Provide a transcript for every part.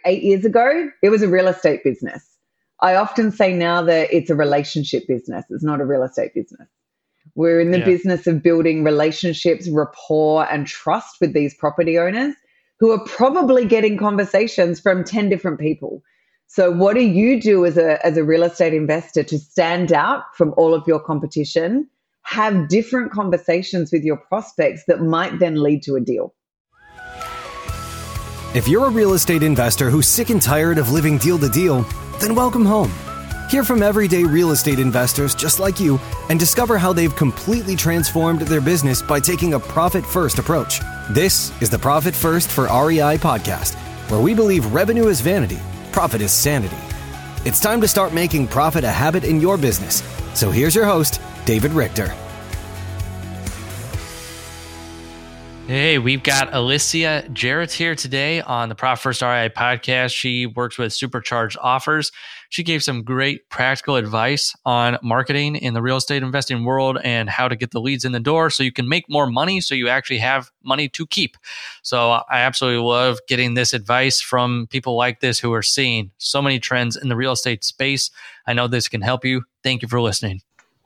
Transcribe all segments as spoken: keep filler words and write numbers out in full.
Eight years ago, it was a real estate business. I often say now that it's a relationship business. It's not a real estate business. We're in the yeah. business of building relationships, rapport, and trust with these property owners who are probably getting conversations from ten different people. So what do you do as a, as a real estate investor to stand out from all of your competition, have different conversations with your prospects that might then lead to a deal? If you're a real estate investor who's sick and tired of living deal to deal, then welcome home. Hear from everyday real estate investors just like you and discover how they've completely transformed their business by taking a profit-first approach. This is the Profit First for R E I podcast, where we believe revenue is vanity, profit is sanity. It's time to start making profit a habit in your business. So here's your host, David Richter. Hey, we've got Alicia Jarrett here today on the Profit First R E I podcast. She works with Supercharged Offers. She gave some great practical advice on marketing in the real estate investing world and how to get the leads in the door so you can make more money so you actually have money to keep. So I absolutely love getting this advice from people like this who are seeing so many trends in the real estate space. I know this can help you. Thank you for listening.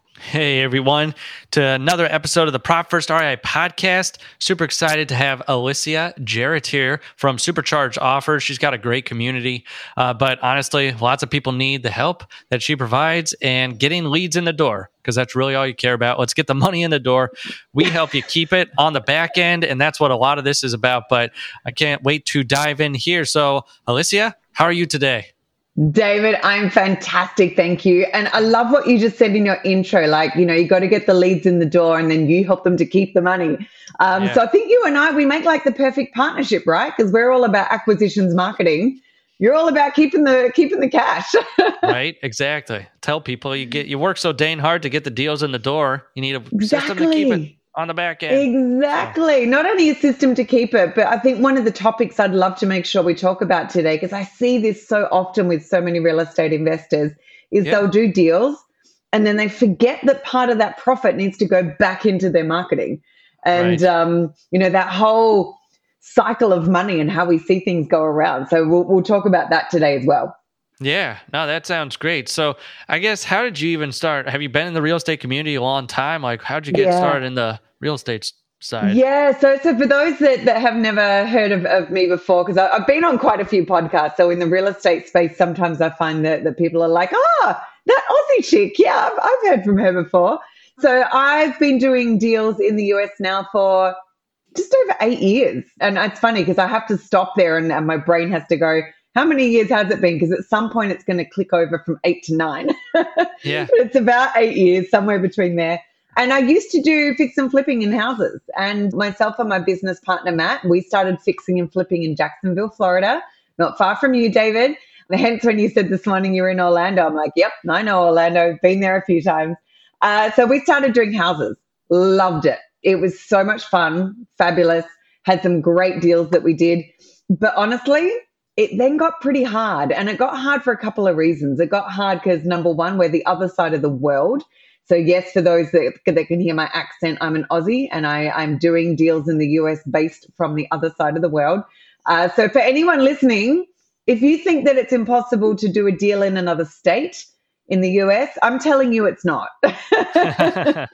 Hey everyone, to another episode of the Profit First R E I podcast. Super excited to have Alicia Jarrett here from Supercharged Offers. She's got a great community, uh, but honestly, lots of people need the help that she provides and getting leads in the door, because that's really all you care about. Let's get the money in the door. We help you keep it on the back end, and that's what a lot of this is about, but I can't wait to dive in here. So Alicia, how are you today? David, I'm fantastic. Thank you. And I love what you just said in your intro. Like, you know, you got to get the leads in the door and then you help them to keep the money. Um, yeah. So I think you and I, we make like the perfect partnership, right? Because we're all about acquisitions marketing. You're all about keeping the keeping the cash. Right. Exactly. Tell people you get you work so dang hard to get the deals in the door. You need a exactly. system to keep it on the back end. Exactly. So. Not only a system to keep it, but I think one of the topics I'd love to make sure we talk about today, because I see this so often with so many real estate investors, is yeah. they'll do deals and then they forget that part of that profit needs to go back into their marketing. And, right. um, you know, that whole cycle of money and how we see things go around. So we'll, we'll talk about that today as well. Yeah, no, that sounds great. So I guess, how did you even start? Have you been in the real estate community a long time? Like, how'd you get yeah. started in the real estate side? Yeah, so so for those that, that have never heard of, of me before, because I've been on quite a few podcasts. So in the real estate space, sometimes I find that, that people are like, oh, that Aussie chick. Yeah, I've, I've heard from her before. So I've been doing deals in the U S now for just over eight years. And it's funny because I have to stop there and, and my brain has to go, how many years has it been? Because at some point it's going to click over from eight to nine. Yeah. It's about eight years, somewhere between there. And I used to do fix and flipping in houses. And myself and my business partner, Matt, we started fixing and flipping in Jacksonville, Florida, not far from you, David. And hence when you said this morning you were in Orlando, I'm like, yep, I know Orlando, been there a few times. Uh, so we started doing houses, loved it. It was so much fun, fabulous, had some great deals that we did. But honestly, it then got pretty hard, and it got hard for a couple of reasons. It got hard because, number one, we're the other side of the world. So yes, for those that, that can hear my accent, I'm an Aussie, and I, I'm doing deals in the U S based from the other side of the world. Uh, so for anyone listening, if you think that it's impossible to do a deal in another state in the U S, I'm telling you it's not. Because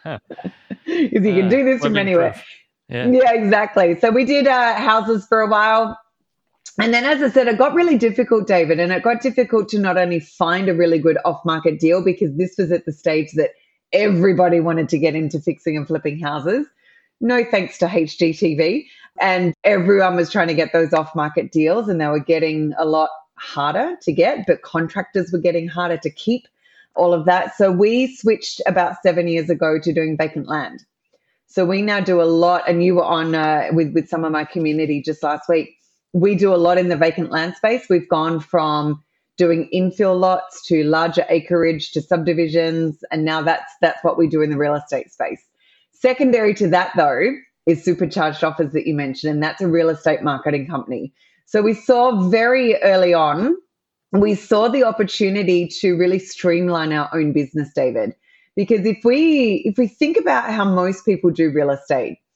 you can do this uh, from anywhere. Yeah. yeah, exactly. So we did uh, houses for a while. And then, as I said, it got really difficult, David, and it got difficult to not only find a really good off-market deal, because this was at the stage that everybody wanted to get into fixing and flipping houses. No thanks to H G T V. And everyone was trying to get those off-market deals, and they were getting a lot harder to get, but contractors were getting harder to keep, all of that. So we switched about seven years ago to doing vacant land. So we now do a lot, and you were on uh, with, with some of my community just last week. We do a lot in the vacant land space. We've gone from doing infill lots to larger acreage to subdivisions, and now that's that's what we do in the real estate space. Secondary to that, though, is Supercharged Offers that you mentioned, and that's a real estate marketing company. So we saw very early on, we saw the opportunity to really streamline our own business, David, because if we if we think about how most people do real estate,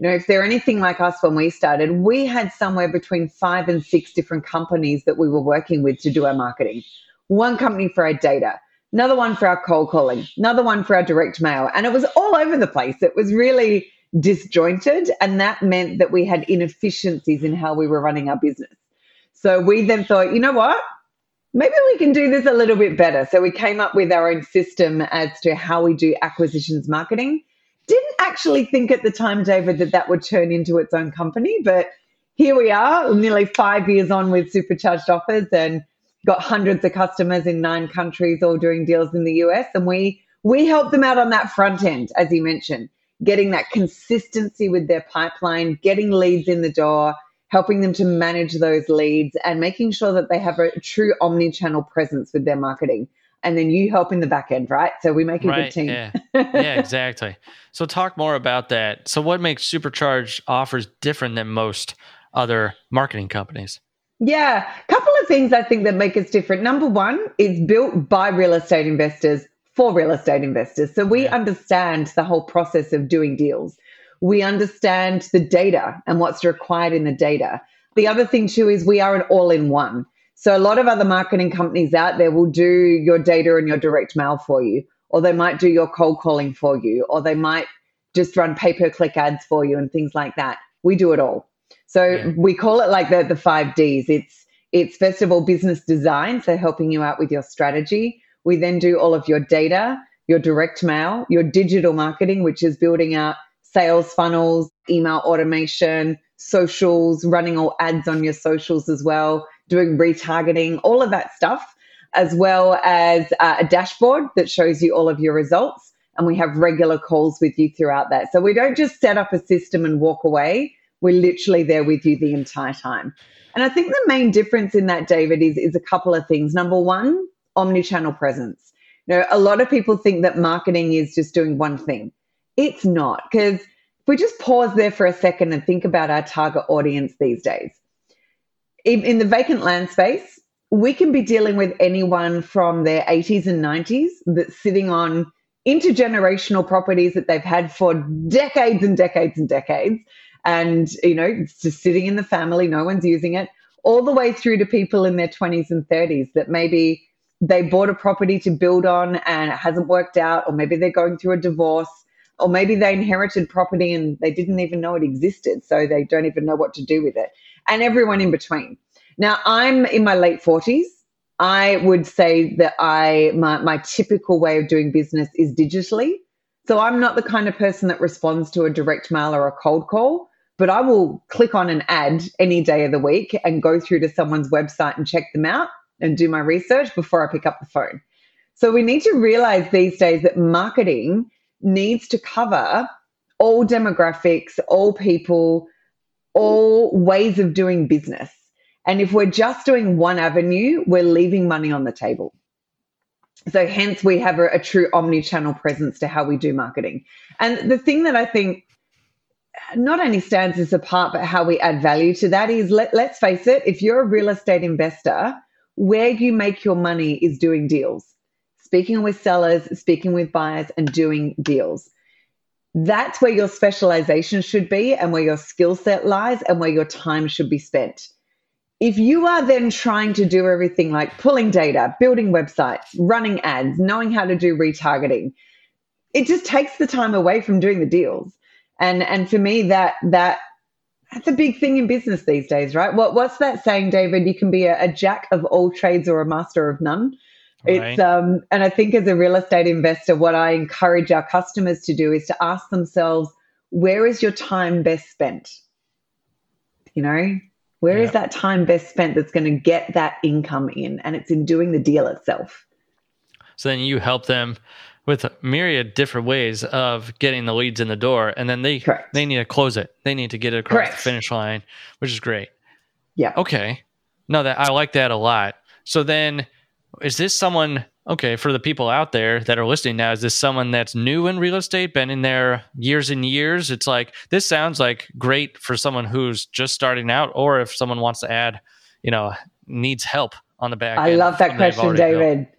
You know, if they're anything like us when we started, we had somewhere between five and six different companies that we were working with to do our marketing. One company for our data, another one for our cold calling, another one for our direct mail. And it was all over the place. It was really disjointed. And that meant that we had inefficiencies in how we were running our business. So we then thought, you know what? Maybe we can do this a little bit better. So we came up with our own system as to how we do acquisitions marketing. Didn't actually think at the time, David, that that would turn into its own company. But here we are, nearly five years on with Supercharged Offers and got hundreds of customers in nine countries all doing deals in the U S. And we we help them out on that front end, as you mentioned, getting that consistency with their pipeline, getting leads in the door, helping them to manage those leads and making sure that they have a true omni-channel presence with their marketing. And then you help in the back end, right? So we make a right, good team. Yeah. yeah, exactly. So talk more about that. So what makes Supercharged Offers different than most other marketing companies? Yeah, a couple of things I think that make us different. Number one, it's built by real estate investors for real estate investors. So we yeah. understand the whole process of doing deals. We understand the data and what's required in the data. The other thing too is we are an all-in-one. So a lot of other marketing companies out there will do your data and your direct mail for you, or they might do your cold calling for you, or they might just run pay-per-click ads for you and things like that. We do it all. So yeah. we call it like the, the five Ds. It's, it's first of all, business design, so helping you out with your strategy. We then do all of your data, your direct mail, your digital marketing, which is building out sales funnels, email automation, socials, running all ads on your socials as well, doing retargeting, all of that stuff, as well as uh, a dashboard that shows you all of your results. And we have regular calls with you throughout that. So we don't just set up a system and walk away. We're literally there with you the entire time. And I think the main difference in that, David, is, is a couple of things. Number one, omni-channel presence. You know, a lot of people think that marketing is just doing one thing. It's not, because if we just pause there for a second and think about our target audience these days, in, in the vacant land space, we can be dealing with anyone from their eighties and nineties that's sitting on intergenerational properties that they've had for decades and decades and decades. And, you know, it's just sitting in the family, no one's using it, all the way through to people in their twenties and thirties that maybe they bought a property to build on and it hasn't worked out, or maybe they're going through a divorce, or maybe they inherited property and they didn't even know it existed, so they don't even know what to do with it, and everyone in between. Now, I'm in my late forties. I would say that I my, my typical way of doing business is digitally. So I'm not the kind of person that responds to a direct mail or a cold call, but I will click on an ad any day of the week and go through to someone's website and check them out and do my research before I pick up the phone. So we need to realize these days that marketing needs to cover all demographics, all people, all ways of doing business. And if we're just doing one avenue, we're leaving money on the table. So hence we have a, a true omni-channel presence to how we do marketing. And the thing that I think not only stands us apart, but how we add value to that is, let, let's face it, if you're a real estate investor, where you make your money is doing deals, speaking with sellers, speaking with buyers, and doing deals. That's where your specialization should be and where your skill set lies and where your time should be spent. If you are then trying to do everything like pulling data, building websites, running ads, knowing how to do retargeting, it just takes the time away from doing the deals. And and for me, that that that's a big thing in business these days, right? What what's that saying, David? You can be a, a jack of all trades or a master of none. Right. It's um, and I think as a real estate investor, what I encourage our customers to do is to ask themselves, where is your time best spent? You know, where yeah. is that time best spent that's going to get that income in? And it's in doing the deal itself. So then you help them with a myriad different ways of getting the leads in the door, and then they Correct. they need to close it. They need to get it across Correct. the finish line, which is great. Yeah. Okay. No, that I like that a lot. So then, is this someone? Okay, for the people out there that are listening now, is this someone that's new in real estate, been in there years and years? It's like, this sounds like great for someone who's just starting out, or if someone wants to add, you know, needs help on the back I end. love that question, David. Built.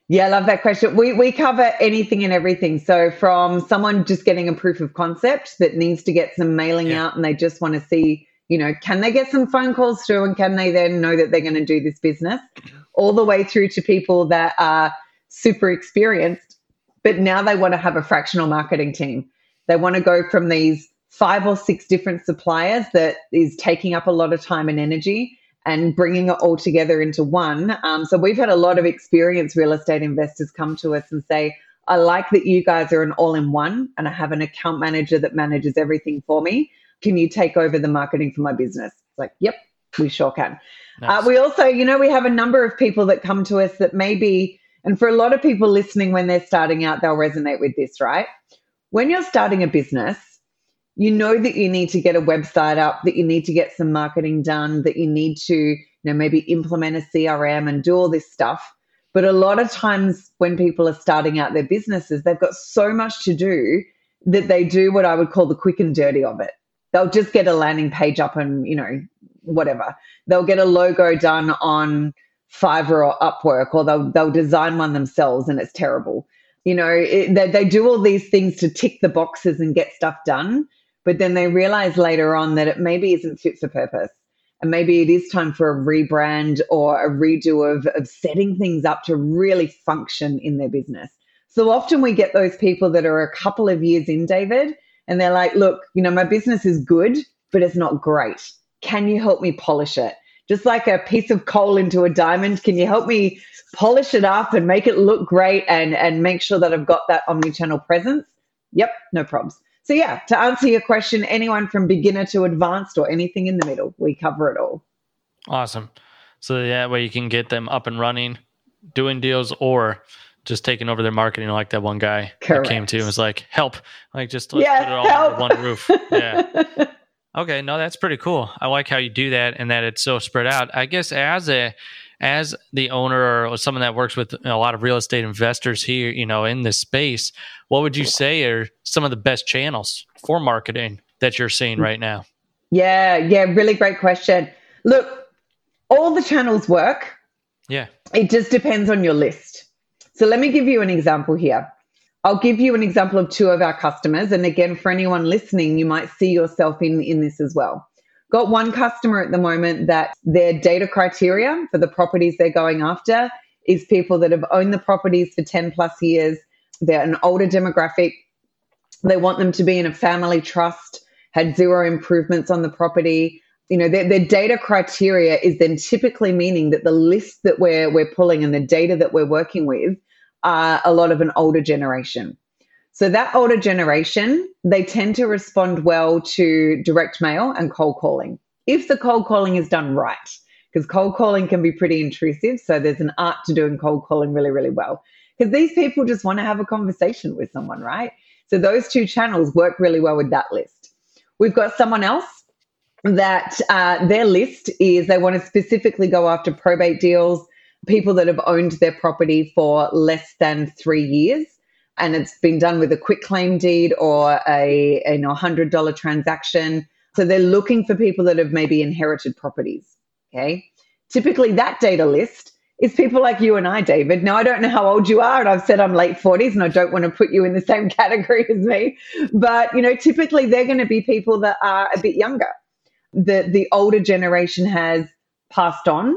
Yeah, I love that question. We we cover anything and everything. So from someone just getting a proof of concept that needs to get some mailing Yeah. out and they just want to see, you know, can they get some phone calls through and can they then know that they're going to do this business, all the way through to people that are super experienced, but now they want to have a fractional marketing team. They want to go from these five or six different suppliers that is taking up a lot of time and energy and bringing it all together into one. Um, so we've had a lot of experienced real estate investors come to us and say, I like that you guys are an all-in-one and I have an account manager that manages everything for me. Can you take over the marketing for my business? It's like, yep, we sure can. Nice. Uh, we also, you know, we have a number of people that come to us that maybe, and for a lot of people listening when they're starting out, they'll resonate with this, right? When you're starting a business, you know that you need to get a website up, that you need to get some marketing done, that you need to, you know, maybe implement a C R M and do all this stuff. But a lot of times when people are starting out their businesses, they've got so much to do that they do what I would call the quick and dirty of it. They'll just get a landing page up and, you know, whatever. They'll get a logo done on Fiverr or Upwork, or they'll they'll design one themselves and it's terrible. You know, it, they, they do all these things to tick the boxes and get stuff done. But then they realize later on that it maybe isn't fit for purpose. And maybe it is time for a rebrand or a redo of, of setting things up to really function in their business. So often we get those people that are a couple of years in, David, and they're like, look, you know, my business is good, but it's not great. Can you help me polish it? Just like a piece of coal into a diamond, can you help me polish it up and make it look great and, and make sure that I've got that omnichannel presence? Yep, no problems. So yeah, to answer your question, anyone from beginner to advanced or anything in the middle, we cover it all. Awesome. So that way you can get them up and running, doing deals, or just taking over their marketing like that one guy Correct. that came to and was like, help. Like, just let's Yeah, put it all help. under one roof. Yeah. Okay, no, that's pretty cool. I like how you do that and that it's so spread out. I guess as a as the owner or someone that works with a lot of real estate investors here, you know, in this space, what would you say are some of the best channels for marketing that you're seeing right now? Yeah, yeah, really great question. Look, all the channels work. Yeah. It just depends on your list. So let me give you an example here. I'll give you an example of two of our customers. And again, for anyone listening, you might see yourself in, in this as well. Got one customer at the moment that their data criteria for the properties they're going after is people that have owned the properties for ten plus years. They're an older demographic. They want them to be in a family trust, had zero improvements on the property. You know, their, their data criteria is then typically meaning that the list that we're we're pulling and the data that we're working with are a lot of an older generation. So that older generation, they tend to respond well to direct mail and cold calling, if the cold calling is done right, because cold calling can be pretty intrusive. So there's an art to doing cold calling really, really well, because these people just want to have a conversation with someone, right? So those two channels work really well with that list. We've got someone else that uh, their list is they want to specifically go after probate deals, people that have owned their property for less than three years. And it's been done with a quick claim deed or a, a you know, one hundred dollars transaction. So they're looking for people that have maybe inherited properties, okay? Typically that data list is people like you and I, David. Now, I don't know how old you are, and I've said I'm late forties, and I don't want to put you in the same category as me. But, you know, typically they're going to be people that are a bit younger. The, the older generation has passed on,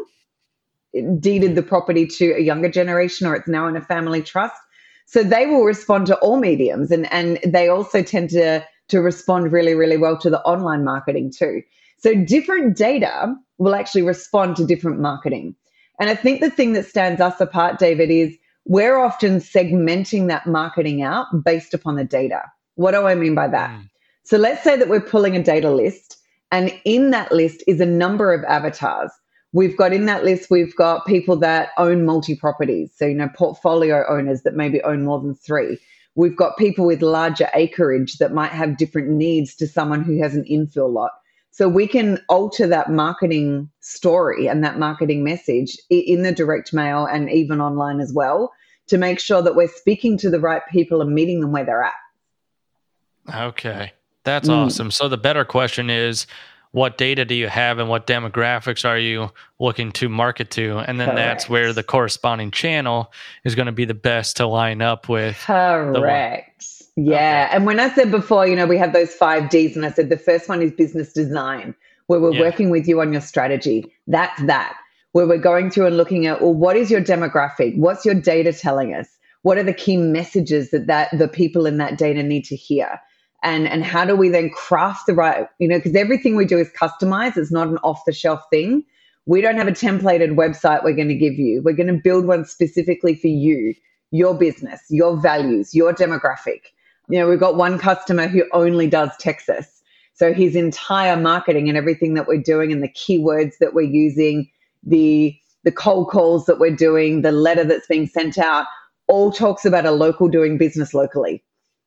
deeded the property to a younger generation, or it's now in a family trust. So they will respond to all mediums, and, and they also tend to, to respond really, really well to the online marketing too. So different data will actually respond to different marketing. And I think the thing that stands us apart, David, is we're often segmenting that marketing out based upon the data. What do I mean by that? Mm. So let's say that we're pulling a data list, and in that list is a number of avatars. We've got in that list, we've got people that own multi-properties. So, you know, portfolio owners that maybe own more than three. We've got people with larger acreage that might have different needs to someone who has an infill lot. So we can alter that marketing story and that marketing message in the direct mail and even online as well to make sure that we're speaking to the right people and meeting them where they're at. Okay, that's Mm. awesome. So the better question is, what data do you have and what demographics are you looking to market to? And then Correct. That's where the corresponding channel is going to be the best to line up with. Correct. Yeah. Okay. And when I said before, you know, we have those five Ds, and I said the first one is business design, where we're yeah. working with you on your strategy. That's that. Where we're going through and looking at, well, what is your demographic? What's your data telling us? What are the key messages that, that the people in that data need to hear? And, and how do we then craft the right, you know, because everything we do is customized. It's not an off-the-shelf thing. We don't have a templated website we're going to give you. We're going to build one specifically for you, your business, your values, your demographic. You know, we've got one customer who only does Texas. So his entire marketing and everything that we're doing and the keywords that we're using, the the cold calls that we're doing, the letter that's being sent out, all talks about a local doing business locally.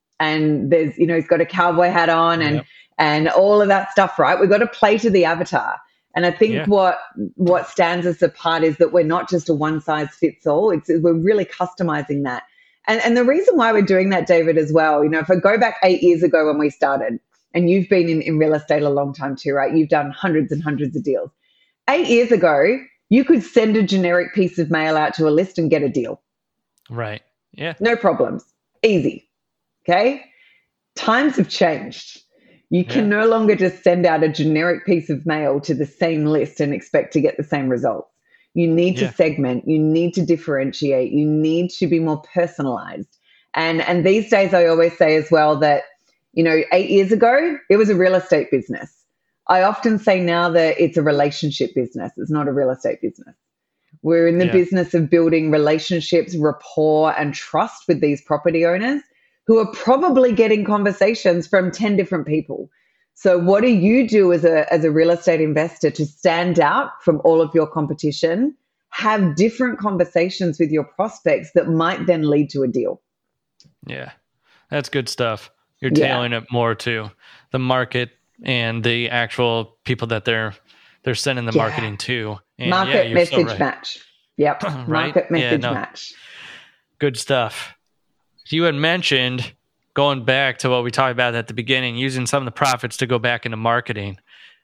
And there's, you know, he's got a cowboy hat on and yep. and all of that stuff, right? We've got to play to the avatar. And I think yeah. what what stands us apart is that we're not just a one size fits all. It's we're really customizing that. And and the reason why we're doing that, David, as well, you know, if I go back eight years ago when we started, and you've been in, in real estate a long time too, right? You've done hundreds and hundreds of deals. Eight years ago, you could send a generic piece of mail out to a list and get a deal. Right. Yeah. No problems. Easy. Okay. Times have changed. You can yeah. no longer just send out a generic piece of mail to the same list and expect to get the same results. You need to yeah. segment. You need to differentiate. You need to be more personalized. And, and these days, I always say as well that, you know, eight years ago, it was a real estate business. I often say now that it's a relationship business. It's not a real estate business. We're in the yeah. business of building relationships, rapport, and trust with these property owners who are probably getting conversations from ten different people. So what do you do as a, as a real estate investor to stand out from all of your competition, have different conversations with your prospects that might then lead to a deal? Yeah, that's good stuff. You're tailoring yeah. it more to the market and the actual people that they're they're sending the yeah. marketing to. And market yeah, message so right. match. Yep. right? Market message yeah, no. match. Good stuff. You had mentioned going back to what we talked about at the beginning, using some of the profits to go back into marketing.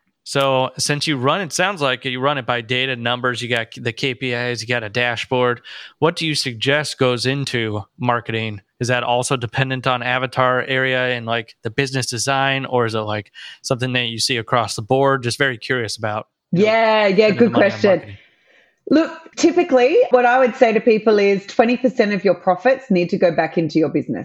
So since you run, it sounds like you run it by data numbers, you got the K P Is, you got a dashboard. What do you suggest goes into marketing? Is that also dependent on avatar area and like the business design, or is it like something that you see across the board? Just very curious about. Yeah, know, yeah, good question. Look, typically what I would say to people is twenty percent of your profits need to go back into your business.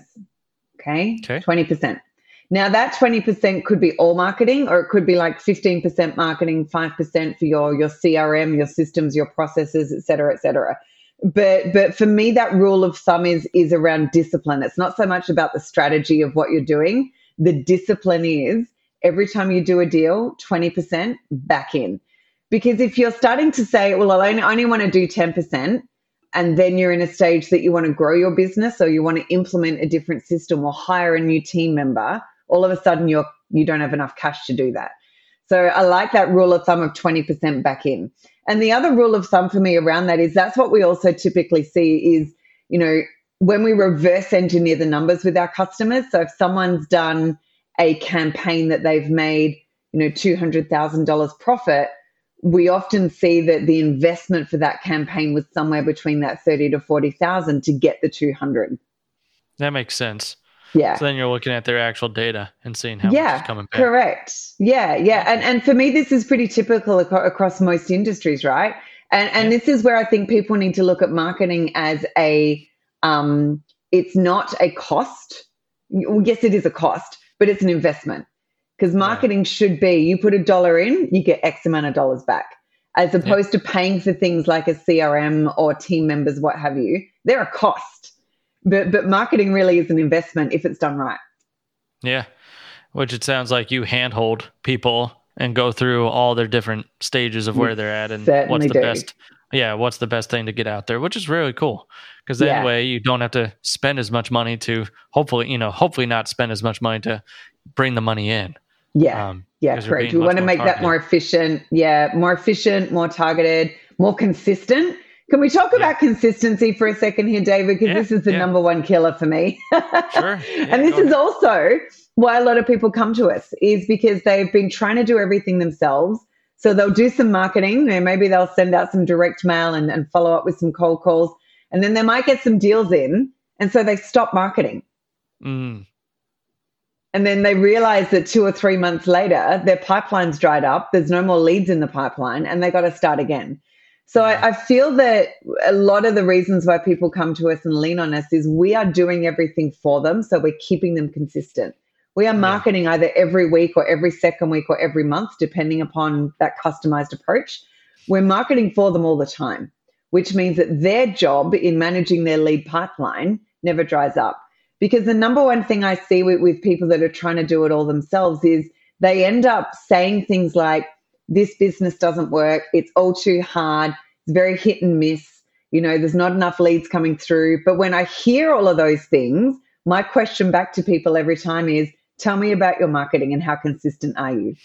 Okay? Okay. twenty percent. Now that twenty percent could be all marketing, or it could be like fifteen percent marketing, five percent for your, your C R M, your systems, your processes, et cetera, et cetera. But, but for me, that rule of thumb is, is around discipline. It's not so much about the strategy of what you're doing. The discipline is every time you do a deal, twenty percent back in. Because if you're starting to say, well, I only, I only want to do ten percent, and then you're in a stage that you want to grow your business, or you want to implement a different system or hire a new team member, all of a sudden you're, you don't have enough cash to do that. So I like that rule of thumb of twenty percent back in. And the other rule of thumb for me around that is that's what we also typically see is, you know, when we reverse engineer the numbers with our customers. So if someone's done a campaign that they've made, you know, two hundred thousand dollars profit, we often see that the investment for that campaign was somewhere between that thirty to forty thousand to get the two hundred. That makes sense. Yeah. So then you're looking at their actual data and seeing how yeah, much is coming back. Correct. Yeah, yeah. And and for me, this is pretty typical ac- across most industries, right? And and yeah. this is where I think people need to look at marketing as a, um, it's not a cost. Yes, it is a cost, but it's an investment. Because marketing yeah. should be, you put a dollar in, you get X amount of dollars back. As opposed yeah. to paying for things like a C R M or team members, what have you. They're a cost. But but marketing really is an investment if it's done right. Yeah, which it sounds like you handhold people and go through all their different stages of where you they're at and what's the do. best. Yeah, what's the best thing to get out there, which is really cool. Because that yeah. way you don't have to spend as much money to hopefully, you know, hopefully not spend as much money to bring the money in. Yeah, um, yeah, correct. We want to make targeted. that more efficient. Yeah, more efficient, more targeted, more consistent. Can we talk Yeah. about consistency for a second here, David? Because Yeah, this is the yeah. number one killer for me. Sure. Yeah, and this go is ahead. also why a lot of people come to us, is because they've been trying to do everything themselves. So they'll do some marketing, and maybe they'll send out some direct mail and, and follow up with some cold calls, and then they might get some deals in, and so they stop marketing. Mm. And then they realize that two or three months later, their pipeline's dried up, there's no more leads in the pipeline, and they got to start again. So I, I feel that a lot of the reasons why people come to us and lean on us is we are doing everything for them, so we're keeping them consistent. We are marketing either every week or every second week or every month, depending upon that customized approach. We're marketing for them all the time, which means that their job in managing their lead pipeline never dries up. Because the number one thing I see with, with people that are trying to do it all themselves is they end up saying things like, this business doesn't work, it's all too hard, it's very hit and miss, you know, there's not enough leads coming through. But when I hear all of those things, my question back to people every time is, tell me about your marketing and how consistent are you?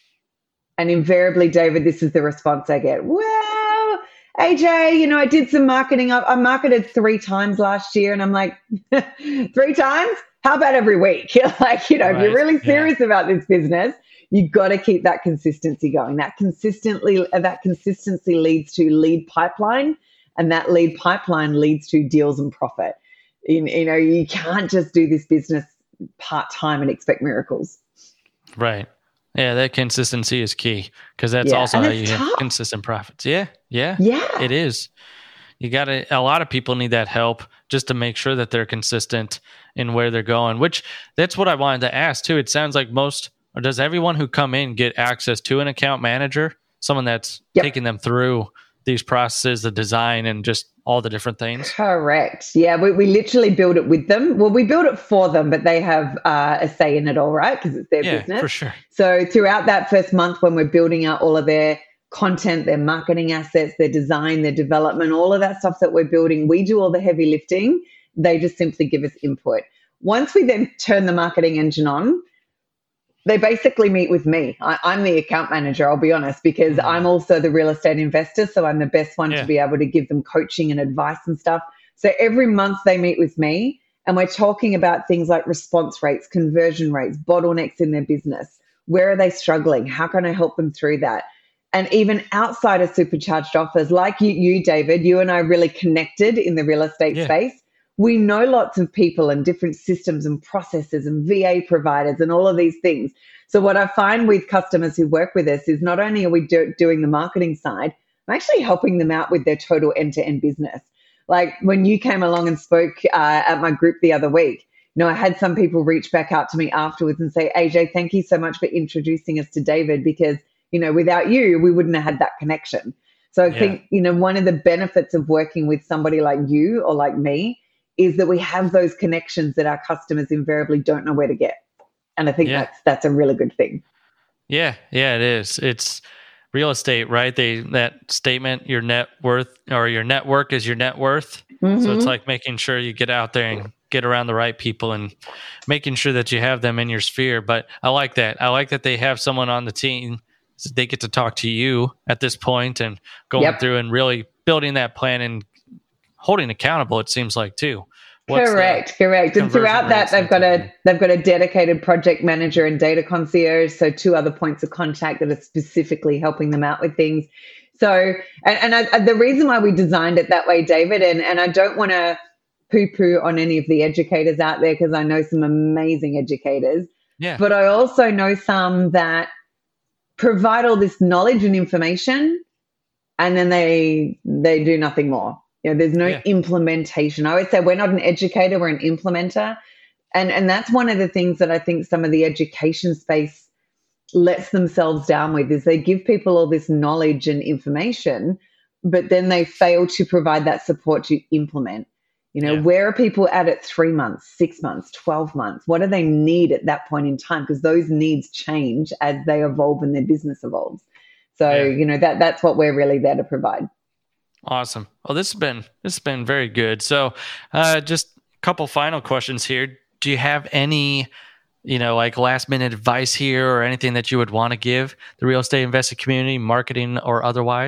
And invariably, David, this is the response I get. Well, A J, you know, I did some marketing. I, I marketed three times last year. And I'm like, three times? How about every week? Like, you know, Right. if you're really serious Yeah. about this business, you've got to keep that consistency going. That consistently, that consistency leads to lead pipeline, and that lead pipeline leads to deals and profit. You, you know, you can't just do this business part-time and expect miracles. Right. Yeah, that consistency is key, because that's Yeah, also and how it's you have tough. consistent profits. Yeah, yeah, Yeah. it is. You got to, a lot of people need that help just to make sure that they're consistent in where they're going, which that's what I wanted to ask too. It sounds like most, or does everyone who come in get access to an account manager, someone that's Yep. taking them through these processes, the design, and just all the different things? Correct. Yeah, we, we literally build it with them. Well, we build it for them, but they have uh, a say in it all, right? Because it's their Yeah, business. for sure. So throughout that first month when we're building out all of their content, their marketing assets, their design, their development, all of that stuff that we're building, we do all the heavy lifting. They just simply give us input. Once we then turn the marketing engine on, they basically meet with me. I, I'm the account manager, I'll be honest, because Mm-hmm. I'm also the real estate investor. So I'm the best one Yeah. to be able to give them coaching and advice and stuff. So every month they meet with me, and we're talking about things like response rates, conversion rates, bottlenecks in their business. Where are they struggling? How can I help them through that? And even outside of supercharged offers, like you, you David, you and I are really connected in the real estate Yeah. space. We know lots of people and different systems and processes and V A providers and all of these things. So what I find with customers who work with us is not only are we do, doing the marketing side, I'm actually helping them out with their total end-to-end business. Like when you came along and spoke uh, at my group the other week, you know, I had some people reach back out to me afterwards and say, A J, thank you so much for introducing us to David, because, you know, without you, we wouldn't have had that connection. So I Yeah. think, you know, one of the benefits of working with somebody like you or like me is that we have those connections that our customers invariably don't know where to get. And I think Yeah. that's that's a really good thing. Yeah, yeah, it is. It's real estate, right? They that statement, your net worth or your network is your net worth. So it's Mhm. like making sure you get out there and get around the right people and making sure that you have them in your sphere. But I like that. I like that they have someone on the team. So they get to talk to you at this point and going Yep. through and really building that plan and holding accountable, it seems like, too. What's the Correct, correct. And conversion throughout that, rates they've and got a everything? they've got a dedicated project manager and data concierge, so two other points of contact that are specifically helping them out with things. So, and, and I, the reason why we designed it that way, David, and and I don't want to poo-poo on any of the educators out there, because I know some amazing educators, Yeah. but I also know some that provide all this knowledge and information, and then they they do nothing more. You know, there's no Yeah. implementation. I would say we're not an educator, we're an implementer. And and that's one of the things that I think some of the education space lets themselves down with, is they give people all this knowledge and information, but then they fail to provide that support to implement. You know, Yeah. where are people at at three months, six months, twelve months? What do they need at that point in time? Because those needs change as they evolve and their business evolves. So, Yeah. you know, that that's what we're really there to provide. Awesome. Well, this has been this has been very good. So, uh, just a couple final questions here. Do you have any, you know, like last minute advice here, or anything that you would want to give the real estate investing community, marketing or otherwise?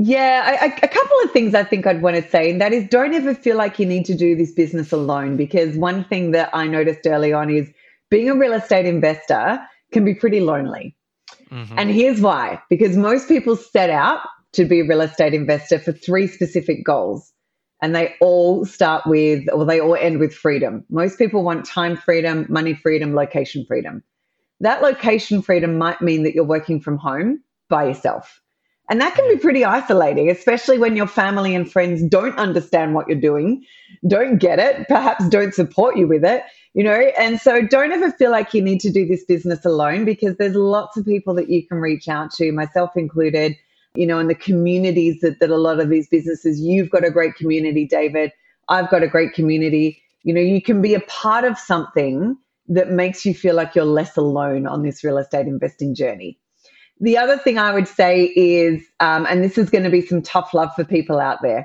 Yeah, I, I, a couple of things I think I'd want to say, and that is don't ever feel like you need to do this business alone, because one thing that I noticed early on is being a real estate investor can be pretty lonely. Mm-hmm. And here's why, because most people set out to be a real estate investor for three specific goals, and they all start with, or they all end with freedom. Most people want time freedom, money freedom, location freedom. That location freedom might mean that you're working from home by yourself. And that can be pretty isolating, especially when your family and friends don't understand what you're doing, don't get it, perhaps don't support you with it, you know. And so don't ever feel like you need to do this business alone, because there's lots of people that you can reach out to, myself included, you know, in the communities that, that a lot of these businesses, you've got a great community, David. I've got a great community. You know, you can be a part of something that makes you feel like you're less alone on this real estate investing journey. The other thing I would say is, um, and this is going to be some tough love for people out there,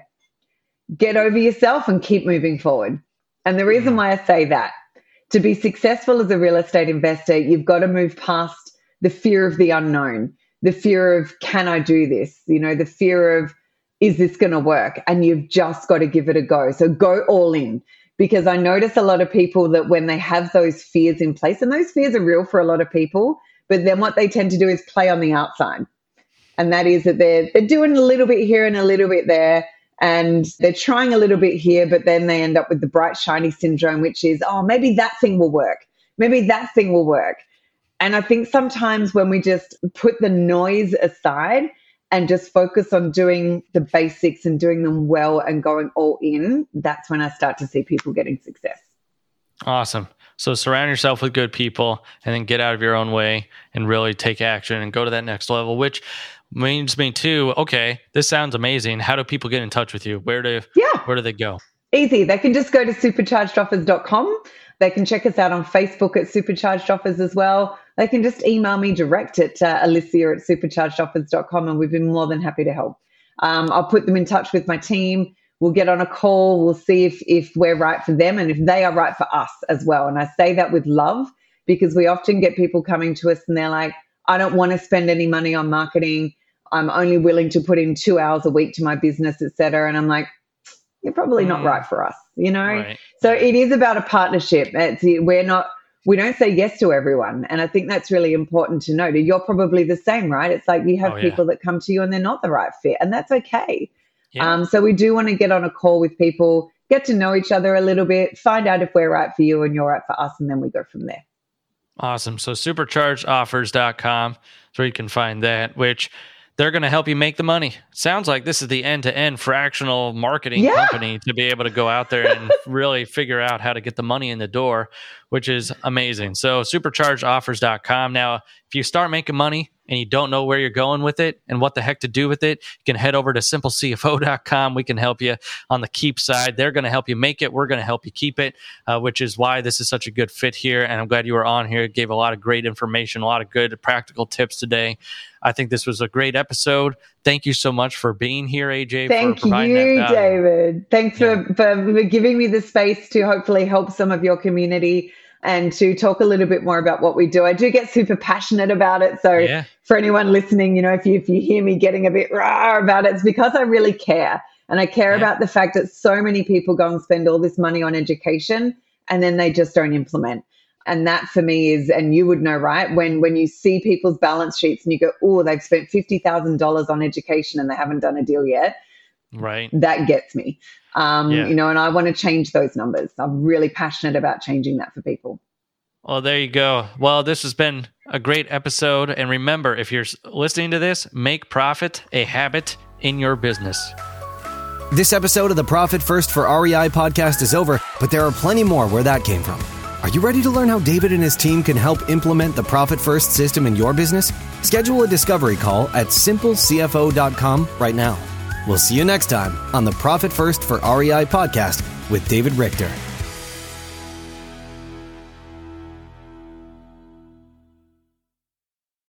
get over yourself and keep moving forward. And the reason why I say that, to be successful as a real estate investor, you've got to move past the fear of the unknown, the fear of, can I do this? You know, the fear of, is this going to work? And you've just got to give it a go. So go all in, because I notice a lot of people that when they have those fears in place, and those fears are real for a lot of people, but then what they tend to do is play on the outside. And that is that they're, they're doing a little bit here and a little bit there, and they're trying a little bit here, but then they end up with the bright, shiny syndrome, which is, oh, maybe that thing will work. Maybe that thing will work. And I think sometimes when we just put the noise aside and just focus on doing the basics and doing them well and going all in, that's when I start to see people getting success. Awesome. So surround yourself with good people and then get out of your own way and really take action and go to that next level, which means me too, okay, this sounds amazing. How do people get in touch with you? Where do, yeah. where do they go? Easy. They can just go to supercharged offers dot com. They can check us out on Facebook at Supercharged Offers as well. They can just email me direct at uh, Alicia at supercharged offers dot com, and we've been more than happy to help. Um, I'll put them in touch with my team. We'll get on a call. We'll see if, if we're right for them and if they are right for us as well. And I say that with love, because we often get people coming to us and they're like, I don't want to spend any money on marketing. I'm only willing to put in two hours a week to my business, et cetera. And I'm like, you're probably not right for us, you know? Right. So it is about a partnership. It's, we're not, we don't say yes to everyone. And I think that's really important to note. You're probably the same, right? It's like you have oh, yeah. people that come to you and they're not the right fit, and that's okay. Yeah. Um, so we do want to get on a call with people, get to know each other a little bit, find out if we're right for you and you're right for us, and then we go from there. Awesome. So supercharged offers dot com is where you can find that, which they're going to help you make the money. Sounds like this is the end-to-end fractional marketing yeah. company to be able to go out there and really figure out how to get the money in the door, which is amazing. So supercharged offers dot com. Now, if you start making money and you don't know where you're going with it and what the heck to do with it, you can head over to simple c f o dot com. We can help you on the keep side. They're going to help you make it. We're going to help you keep it, uh, which is why this is such a good fit here. And I'm glad you were on here. It gave a lot of great information, a lot of good practical tips today. I think this was a great episode. Thank you so much for being here, A J. Thank for providing you, that value. David. Thanks yeah. for, for giving me the space to hopefully help some of your community and to talk a little bit more about what we do. I do get super passionate about it. So yeah. for anyone listening, you know, if you if you hear me getting a bit rah about it, it's because I really care. And I care yeah. about the fact that so many people go and spend all this money on education and then they just don't implement. And that for me is, and you would know, right, when when you see people's balance sheets and you go, oh, they've spent fifty thousand dollars on education and they haven't done a deal yet. Right. That gets me. Um, yeah. You know, and I want to change those numbers. I'm really passionate about changing that for people. Well, there you go. Well, this has been a great episode. And remember, if you're listening to this, make profit a habit in your business. This episode of the Profit First for R E I podcast is over, but there are plenty more where that came from. Are you ready to learn how David and his team can help implement the Profit First system in your business? Schedule a discovery call at simple c f o dot com right now. We'll see you next time on the Profit First for R E I podcast with David Richter.